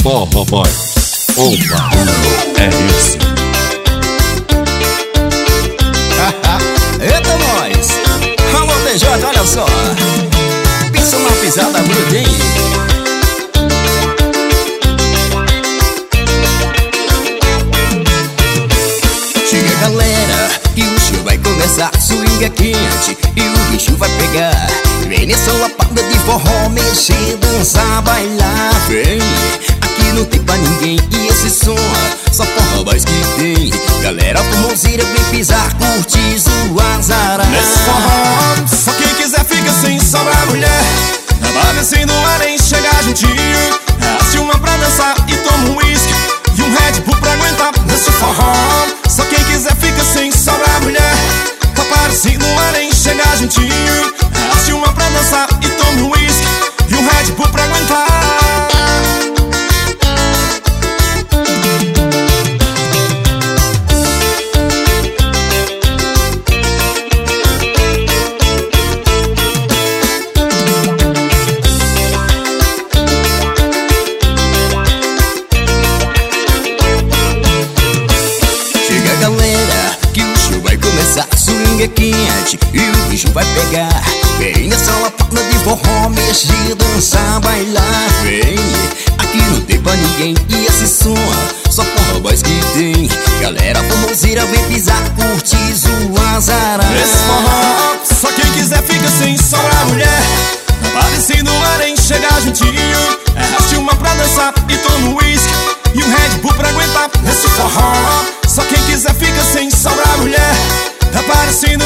Forró Boy, o barulho é esse. Eita nós! Alô TJ, olha só, pensa uma pisada bruta, hein? Chega galera, que o show vai começar. Swing é quente e o bicho vai pegar. Vem nessa lapada de forró, mexer, dançar, bailar. Vem, aqui não tem pra ninguém. E esse som, só forró mais que tem. Galera formoseira, vem pisar, curtir, zoar, zarar. Nesse forró, só quem quiser fica sem sobrar mulher. Abalecendo o ar em chegar juntinho. Arraste uma pra dançar e toma um uísque e um Red Bull pra aguentar. Nesse forró, só quem quiser fica sem sobrar mulher. Aparecendo o ar em chegar juntinho. Arraste uma pra dançar e toma um uísque e um Red Bull pra aguentar. Swing é quente e o bicho vai pegar. Vem nessa lapada de forró, mexer, dançar, bailar. Vem, aqui não tem pra ninguém. E esse som, só forró mais que tem. Galera formoseira, vem pisar, curtir, zoar, zarar. Nesse forró, só quem quiser fica sem sobrar mulher. Aparecendo o ar em chegar juntinho. Arraste uma pra dançar e toma um uísque e um Red Bull pra aguentar. Nesse forró, só quem quiser fica sem sobrar mulher. Aparecendo